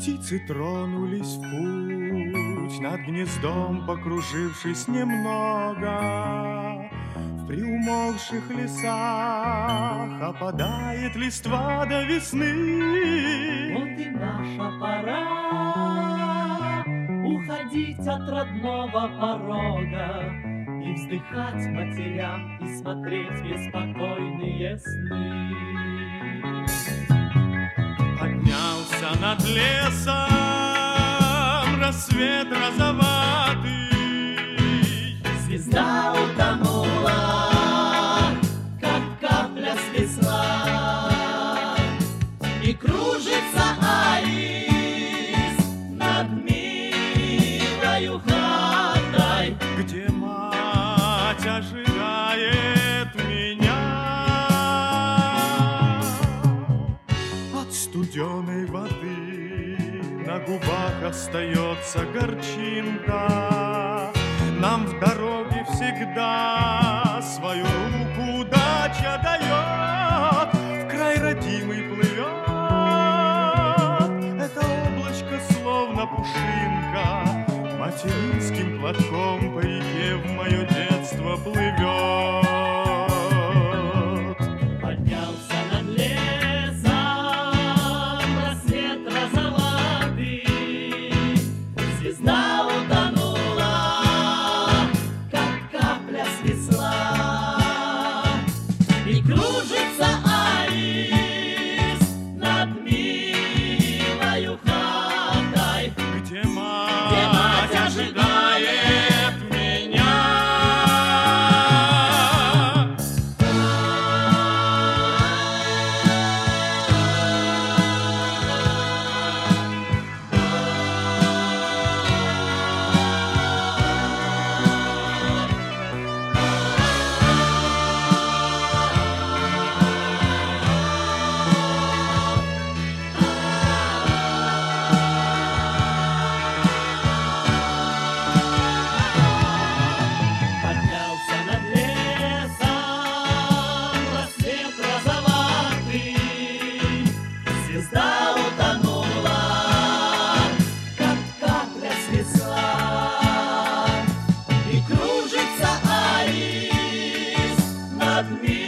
Птицы тронулись в путь, над гнездом покружившись немного. В приумолкших лесах опадает листва до весны. Вот и наша пора уходить от родного порога и вздыхать матерям и смотреть беспокойные сны. Поднялся над лесом рассвет розоватый. Звезда утонула, как капля с весла, и кружится аист над милою хатой, Где мать ожидает меня. От студеной воды на губах остается горчинка. Нам в дороге всегда свою руку удача дает. В край родимый плывет это облачко, словно пушинка. Материнским платком по реке в мое детство плывет. поднялся над лесом рассвет розоватый. Звезда утонула, как капля с весла, и кружится аист над милою хатой, Где где мать ожидает меня. поднялся над лесом рассвет розоватый. Звезда утонула, как капля с весла, и кружится аист над миром.